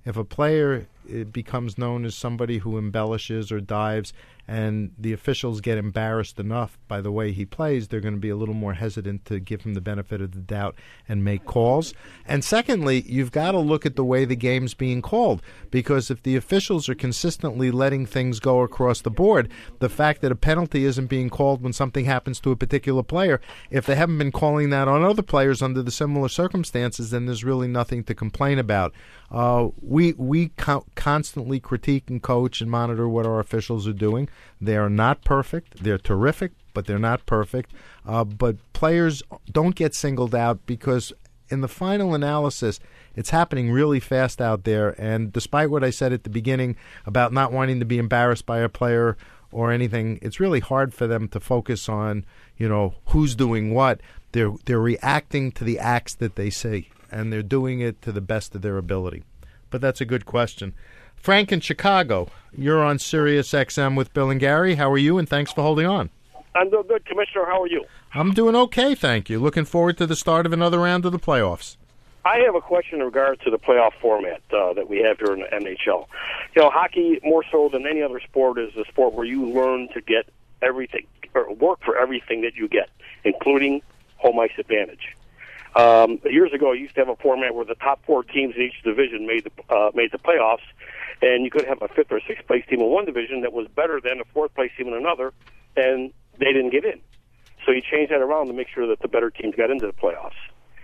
if a player it becomes known as somebody who embellishes or dives, and the officials get embarrassed enough by the way he plays, they're going to be a little more hesitant to give him the benefit of the doubt and make calls. And secondly, you've got to look at the way the game's being called, because if the officials are consistently letting things go across the board, the fact that a penalty isn't being called when something happens to a particular player, if they haven't been calling that on other players under the similar circumstances, then there's really nothing to complain about. Uh, we we co- constantly critique and coach and monitor what our officials are doing. They are not perfect. They're terrific, but they're not perfect. Uh, but players don't get singled out because in the final analysis, it's happening really fast out there. And despite what I said at the beginning about not wanting to be embarrassed by a player or anything, it's really hard for them to focus on, you know, who's doing what. They're they're reacting to the acts that they see, and they're doing it to the best of their ability. But that's a good question. Frank in Chicago, you're on Sirius X M with Bill and Gary. How are you, and thanks for holding on. I'm doing good, Commissioner. How are you? I'm doing okay, thank you. Looking forward to the start of another round of the playoffs. I have a question in regard to the playoff format uh, that we have here in the N H L. You know, hockey, more so than any other sport, is a sport where you learn to get everything, or work for everything that you get, including home ice advantage. Um, years ago, you used to have a format where the top four teams in each division made the uh, made the playoffs, and you could have a fifth or sixth place team in one division that was better than a fourth place team in another, and they didn't get in. So you changed that around to make sure that the better teams got into the playoffs.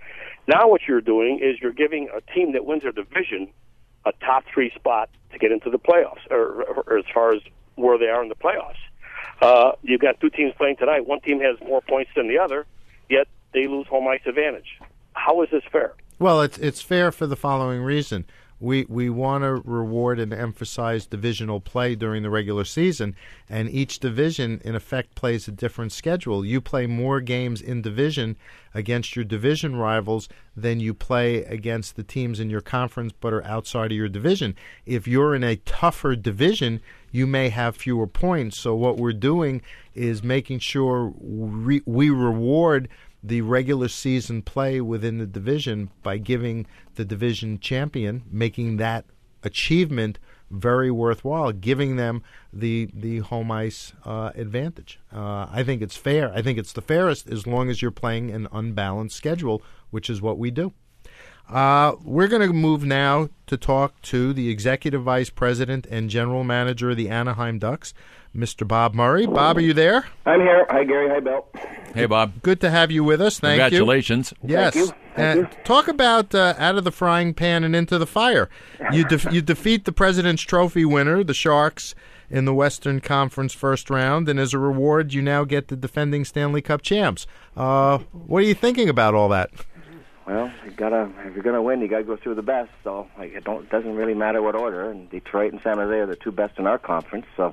Now what you're doing is you're giving a team that wins their division a top three spot to get into the playoffs, or, or as far as where they are in the playoffs. Uh, you've got two teams playing tonight. One team has more points than the other, yet they lose home ice advantage. How is this fair? Well, it's it's fair for the following reason. We we want to reward and emphasize divisional play during the regular season, and each division, in effect, plays a different schedule. You play more games in division against your division rivals than you play against the teams in your conference but are outside of your division. If you're in a tougher division, you may have fewer points. So what we're doing is making sure we, we reward the regular season play within the division by giving the division champion, making that achievement very worthwhile, giving them the the home ice uh, advantage. Uh, I think it's fair. I think it's the fairest as long as you're playing an unbalanced schedule, which is what we do. Uh, we're going to move now to talk to the Executive Vice President and General Manager of the Anaheim Ducks, Mister Bob Murray. Bob, are you there? I'm here. Hi, Gary. Hi, Bill. Hey, Bob. Good to have you with us. Thank Congratulations. you. Congratulations. Yes. Thank you. Thank uh, you. Talk about uh, out of the frying pan and into the fire. You, de- you defeat the President's Trophy winner, the Sharks, in the Western Conference first round, and as a reward, you now get the defending Stanley Cup champs. Uh, what are you thinking about all that? Well, you gotta if you're gonna win, you gotta go through the best. So like, it don't it doesn't really matter what order. And Detroit and San Jose are the two best in our conference. So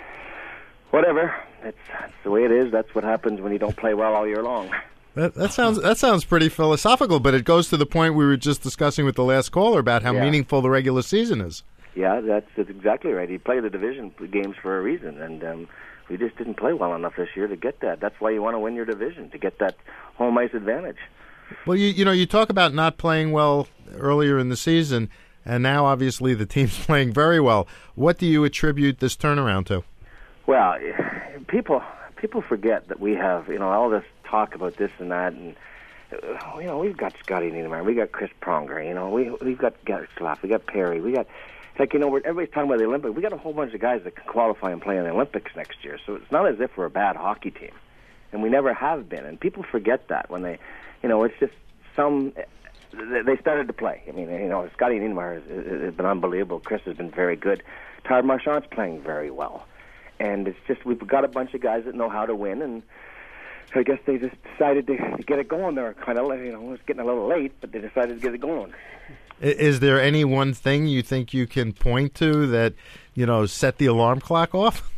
whatever, it's, it's the way it is. That's what happens when you don't play well all year long. That, that sounds that sounds pretty philosophical, but it goes to the point we were just discussing with the last caller about how Yeah. meaningful the regular season is. Yeah, that's, that's exactly right. You play the division games for a reason, and um, we just didn't play well enough this year to get that. That's why you want to win your division, to get that home ice advantage. Well, you you know, you talk about not playing well earlier in the season, and now obviously the team's playing very well. What do you attribute this turnaround to? Well, people people forget that we have, you know, all this talk about this and that, and uh, you know, we've got Scotty Niedermayer, we got Chris Pronger, you know, we we've got Garrett Slav, we got Perry, we got like you know, we're, everybody's talking about the Olympics. We got a whole bunch of guys that can qualify and play in the Olympics next year. So it's not as if we're a bad hockey team, and we never have been. And people forget that when they, you know, it's just some. They started to play. I mean, you know, Scotty Niedermayer has, has been unbelievable. Chris has been very good. Todd Marchand's playing very well. And it's just we've got a bunch of guys that know how to win, and I guess they just decided to, to get it going. They're kind of, you know, it was getting a little late, but they decided to get it going. Is there any one thing you think you can point to that, you know, set the alarm clock off?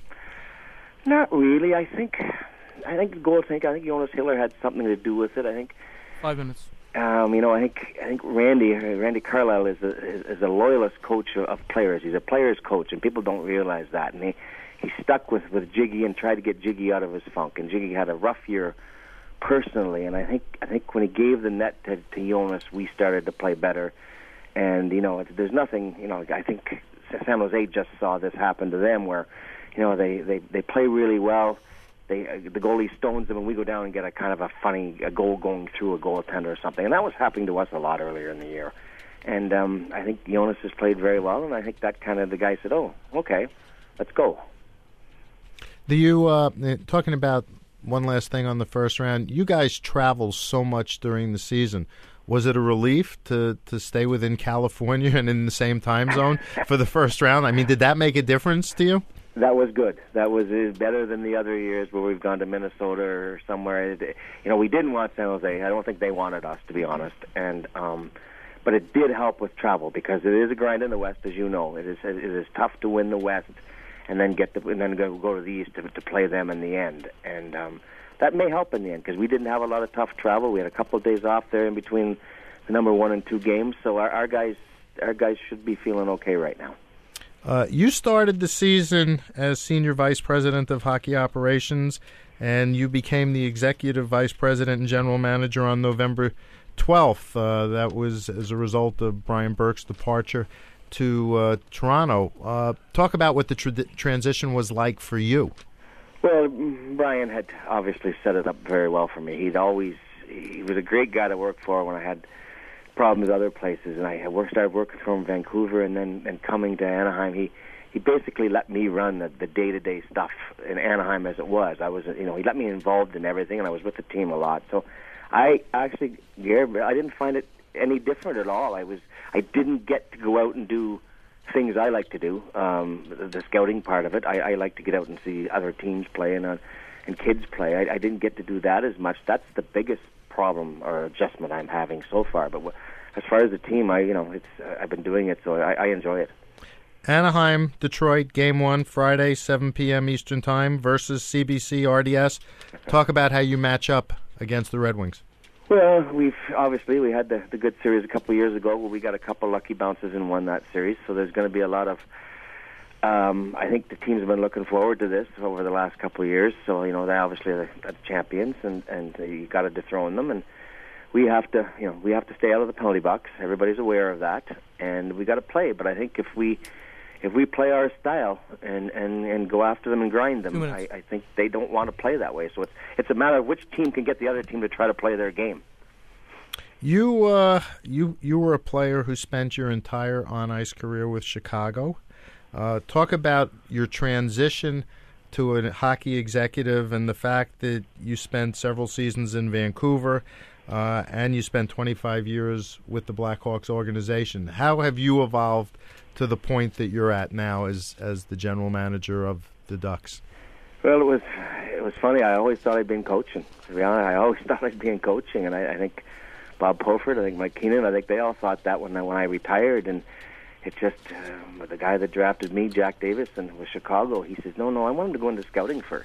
Not really. I think, I think the goal. I think I think Jonas Hiller had something to do with it. I think five minutes. Um, you know, I think I think Randy Randy Carlisle is a is, is a loyalist coach of, of players. He's a players coach, and people don't realize that. And he. He stuck with, with Jiggy and tried to get Jiggy out of his funk. And Jiggy had a rough year personally. And I think I think when he gave the net to, to Jonas, we started to play better. And, you know, it's, there's nothing, you know, I think San Jose just saw this happen to them where, you know, they, they, they play really well. They uh, the goalie stones them, and we go down and get a kind of a funny a goal going through a goaltender or something. And that was happening to us a lot earlier in the year. And um, I think Jonas has played very well, and I think that kind of the guy said, oh, okay, let's go. Do you, uh, talking about one last thing on the first round, you guys travel so much during the season. Was it a relief to, to stay within California and in the same time zone for the first round? I mean, did that make a difference to you? That was good. That was uh, better than the other years where we've gone to Minnesota or somewhere. You know, we didn't want San Jose. I don't think they wanted us, to be honest. And um, but it did help with travel because it is a grind in the West, as you know. It is it is tough to win the West and then get the, and then go go to the East to, to play them in the end. And um, that may help in the end because we didn't have a lot of tough travel. We had a couple of days off there in between the number one and two games, so our, our guys our guys should be feeling okay right now. Uh, you started the season as Senior Vice President of Hockey Operations, and you became the Executive Vice President and General Manager on November twelfth. Uh, that was as a result of Brian Burke's departure to uh, Toronto. Uh, talk about what the tra- transition was like for you. Well, Brian had obviously set it up very well for me. He'd always he was a great guy to work for when I had problems with other places, and I had worked, started working for him in Vancouver, and then and coming to Anaheim, he he basically let me run the, the day-to-day stuff in Anaheim as it was. I was, you know, he let me involved in everything, and I was with the team a lot. So I actually, Gary, I didn't find it any different at all. I was, I didn't get to go out and do things I like to do, um, the, the scouting part of it. I, I like to get out and see other teams play and uh, and kids play. I, I didn't get to do that as much. That's the biggest problem or adjustment I'm having so far. But w- as far as the team, I you know it's uh, I've been doing it, so I, I enjoy it. Anaheim, Detroit, game one, Friday, seven p.m. Eastern Time versus C B C R D S. Talk about how you match up against the Red Wings. Well, we've obviously we had the, the good series a couple of years ago where we got a couple lucky bounces and won that series. So there's going to be a lot of. Um, I think the teams have been looking forward to this over the last couple of years. So you know they obviously are the, the champions, and and you got to dethrone them, and we have to you know we have to stay out of the penalty box. Everybody's aware of that, and we got to play. But I think if we if we play our style and, and, and go after them and grind them, I, I think they don't want to play that way. So it's it's a matter of which team can get the other team to try to play their game. You uh, you you were a player who spent your entire on-ice career with Chicago. Uh, talk about your transition to a hockey executive and the fact that you spent several seasons in Vancouver uh, and you spent twenty-five years with the Blackhawks organization. How have you evolved to the point that you're at now as as the general manager of the Ducks? Well, it was it was funny. I always thought I'd been coaching. To be honest, I always thought I'd be in coaching, and I, I think Bob Pulford, I think Mike Keenan, I think they all thought that when I, when I retired. And it just uh, the guy that drafted me, Jack Davis, and with Chicago, he says, "No, no, I want him to go into scouting first."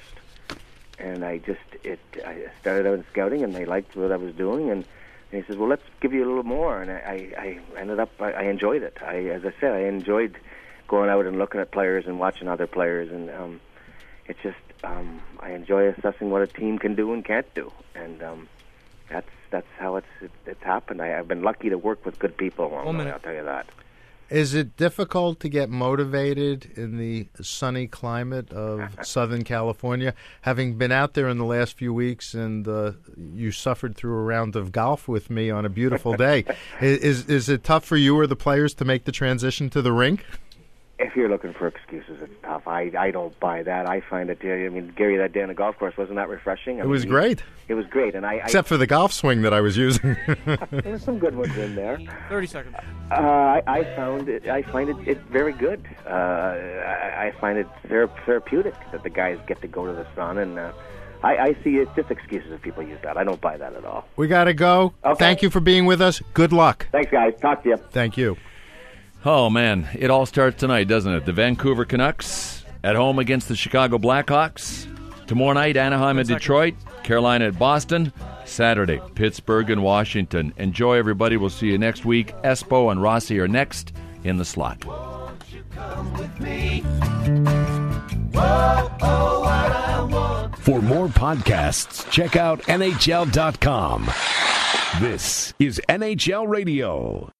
And I just it I started out in scouting, and they liked what I was doing, and. And he says, "Well, let's give you a little more." And I, I, I ended up, I, I enjoyed it. I, as I said, I enjoyed going out and looking at players and watching other players. And um, it's just, um, I enjoy assessing what a team can do and can't do. And um, that's that's how it's it, it's happened. I, I've been lucky to work with good people along the way, I'll tell you that. Is it difficult to get motivated in the sunny climate of Southern California? Having been out there in the last few weeks, and uh, you suffered through a round of golf with me on a beautiful day, is is it tough for you or the players to make the transition to the rink? If you're looking for excuses, it's tough. I I don't buy that. I find it. I mean, Gary, that day on the golf course, wasn't that refreshing? I it mean, was great. It was great, and I except I, for the golf swing that I was using. There's some good ones in there. Thirty seconds. Uh, I, I found it. I find it, it very good. Uh, I, I find it thera- therapeutic that the guys get to go to the sun, and uh, I, I see it's just excuses if people use that. I don't buy that at all. We got to go. Okay. Thank you for being with us. Good luck. Thanks, guys. Talk to you. Thank you. Oh, man, it all starts tonight, doesn't it? The Vancouver Canucks at home against the Chicago Blackhawks. Tomorrow night, Anaheim and Detroit. Carolina at Boston. Saturday, Pittsburgh and Washington. Enjoy, everybody. We'll see you next week. Espo and Rossi are next in the slot. Won't you come with me? Whoa, oh, what I want. For more podcasts, check out N H L dot com. This is N H L Radio.